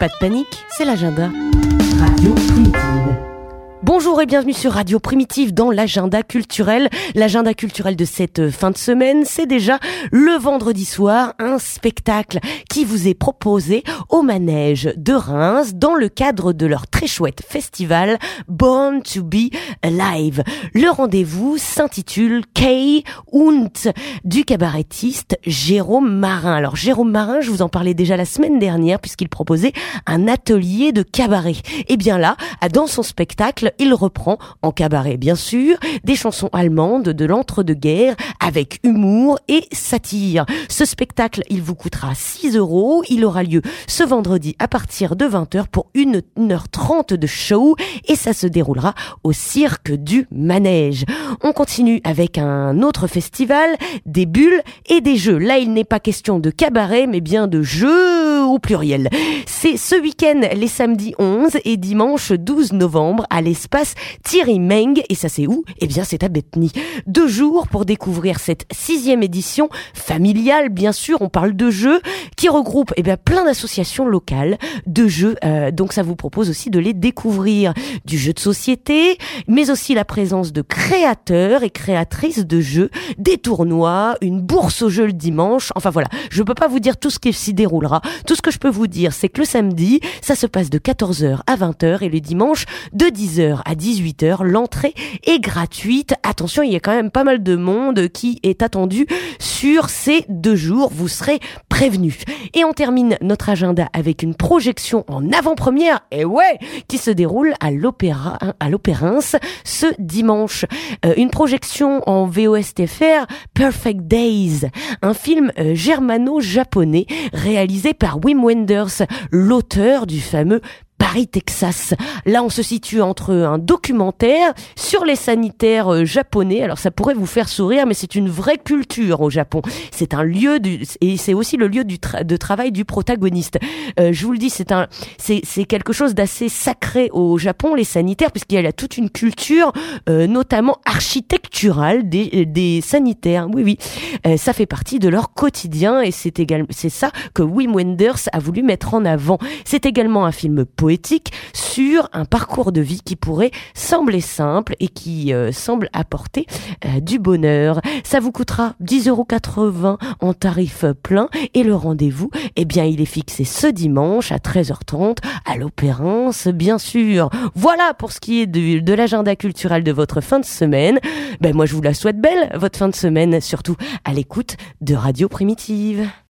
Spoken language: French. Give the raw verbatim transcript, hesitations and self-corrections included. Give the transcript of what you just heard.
Pas de panique, c'est l'agenda. Radio Primitive. Bonjour et bienvenue sur Radio Primitive dans l'agenda culturel. L'agenda culturel de cette fin de semaine, c'est déjà le vendredi soir, un spectacle qui vous est proposé au Manège de Reims dans le cadre de leur très chouette festival Born to be Alive. Le rendez-vous s'intitule Kay und du cabarettiste Jérôme Marin. Alors Jérôme Marin, je vous en parlais déjà la semaine dernière puisqu'il proposait un atelier de cabaret. Et bien là, dans son spectacle, il reprend, en cabaret bien sûr, des chansons allemandes de l'entre-deux-guerres avec humour et satire. Ce spectacle, il vous coûtera six euros. Il aura lieu ce vendredi à partir de vingt heures pour une heure trente de show et ça se déroulera au Cirque du Manège. On continue avec un autre festival, des bulles et des jeux. Là, il n'est pas question de cabaret, mais bien de jeux au pluriel. C'est ce week-end, les samedis onze et dimanche douze novembre à l'espace Thierry Meng. Et ça c'est où ? Eh bien c'est à Bethany. Deux jours pour découvrir cette sixième édition familiale, bien sûr. On parle de jeux qui regroupent eh bien plein d'associations locales de jeux. Euh, donc ça vous propose aussi de les découvrir. Du jeu de société, mais aussi la présence de créateurs et créatrices de jeux, des tournois, une bourse aux jeux le dimanche. Enfin voilà, je peux pas vous dire tout ce qui s'y déroulera. Tout ce que je peux vous dire, c'est que le samedi, ça se passe de quatorze heures à vingt heures et le dimanche de dix heures à dix-huit heures. L'entrée est gratuite. Attention, il y a quand même pas mal de monde qui est attendu sur ces deux jours. Vous serez prévenus. Et on termine notre agenda avec une projection en avant-première, et ouais, qui se déroule à l'Opéra, à l'Opérance ce dimanche. Euh, une projection en V O S T F R, Perfect Days, un film euh, germano-japonais réalisé par Wim Wenders, l'auteur du fameux Paris, Texas. Là, on se situe entre un documentaire sur les sanitaires euh, japonais. Alors, ça pourrait vous faire sourire, mais c'est une vraie culture au Japon. C'est un lieu du, et c'est aussi le lieu du tra- de travail du protagoniste. Euh, je vous le dis, c'est un, c'est, c'est quelque chose d'assez sacré au Japon, les sanitaires, puisqu'il y a toute une culture, euh, notamment architecturale des, des sanitaires. Oui, oui. Euh, ça fait partie de leur quotidien et c'est également, c'est ça que Wim Wenders a voulu mettre en avant. C'est également un film poétique sur un parcours de vie qui pourrait sembler simple et qui euh, semble apporter euh, du bonheur. Ça vous coûtera dix euros quatre-vingts en tarif plein et le rendez-vous, eh bien, il est fixé ce dimanche à treize heures trente à l'Opérance, bien sûr. Voilà pour ce qui est de, de l'agenda culturel de votre fin de semaine. Ben, moi, je vous la souhaite belle, votre fin de semaine, surtout à l'écoute de Radio Primitive.